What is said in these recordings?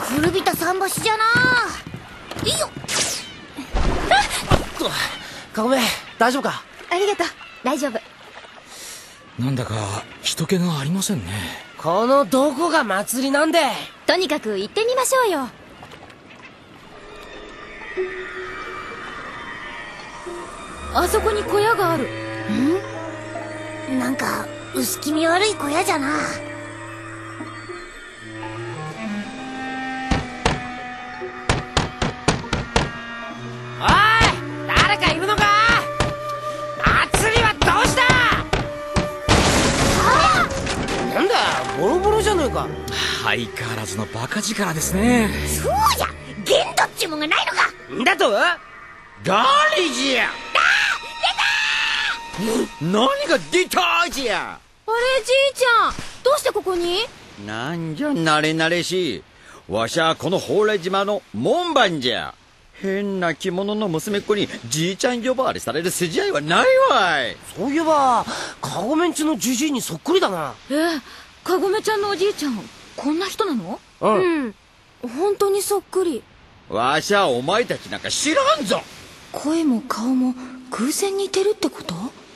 古びた桟橋じゃな。いいよ。 かごめ、大丈夫か？ ありがとう、大丈夫。 なんだか人気がありませんね。 このどこが祭りなんで。 とにかく行ってみましょうよ。あそこに小屋がある。なんか薄気味悪い小屋じゃな。 おい、誰かいるのか？祭りはどうした？なんだ、ボロボロじゃねえか。 相変わらずのバカ力ですね。 そうじゃ、限度っちゅうもんがないのか。 だと？ 誰じゃ？何が出たじゃ？ あれ、じいちゃん、どうしてここに？ なんじゃ慣れ慣れしい。わしゃこの蓬莱島の門番じゃ。変な着物の娘っ子にじいちゃん呼ばわりされる筋合いはないわい。 そういえばかごめんちのじじいにそっくりだな。 かごめちゃんのおじいちゃん、こんな人なの？ うん、 本当にそっくり。 わしゃお前たちなんか知らんぞ。 声も顔も偶然似てるってこと？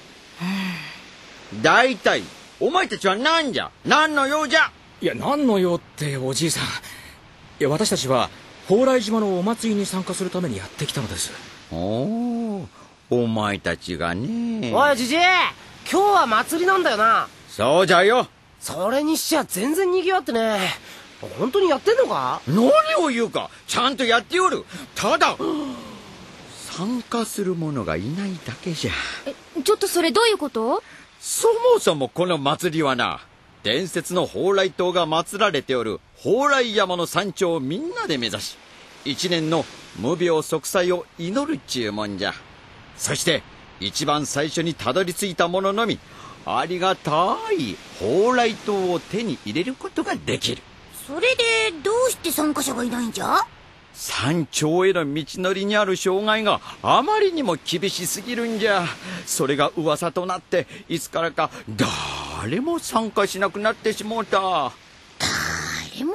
だいたいお前たちは何じゃ？何の用じゃ？ いや、何の用っておじいさん。いや、私たちは蓬莱島のお祭りに参加するためにやってきたのです。 お前たちがね。 おいじじい、今日は祭りなんだよな。 そうじゃよ。 それにしちゃ全然賑わってね。本当にやってんのか？ 何を言うか、ちゃんとやっておる。ただ参加する者がいないだけじゃ。 ちょっとそれどういうこと？ そもそもこの祭りはな、伝説の蓬莱島が祀られておる蓬莱山の山頂をみんなで目指し、一年の無病息災を祈るっちゅうもんじゃ。そして一番最初にたどり着いた者のみ、ありがたい蓬莱島を手に入れることができる。 それでどうして参加者がいないんじゃ？ 山頂への道のりにある障害があまりにも厳しすぎるんじゃ。それが噂となって、いつからか誰も参加しなくなってしもうた。 誰も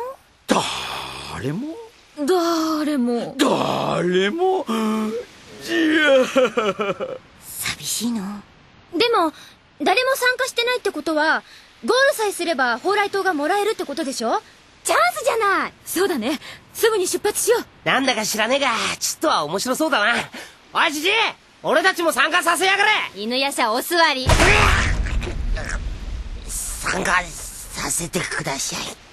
じゃ。 寂しいの。でも誰も参加してないってことは、ゴールさえすれば蓬莱島がもらえるってことでしょ？チャンスじゃない。そうだね、すぐに出発しよう。 なんだか知らねえが、ちょっとは面白そうだな。おいじじい、俺たちも参加させやがれ。 犬夜叉お座り。参加させてください。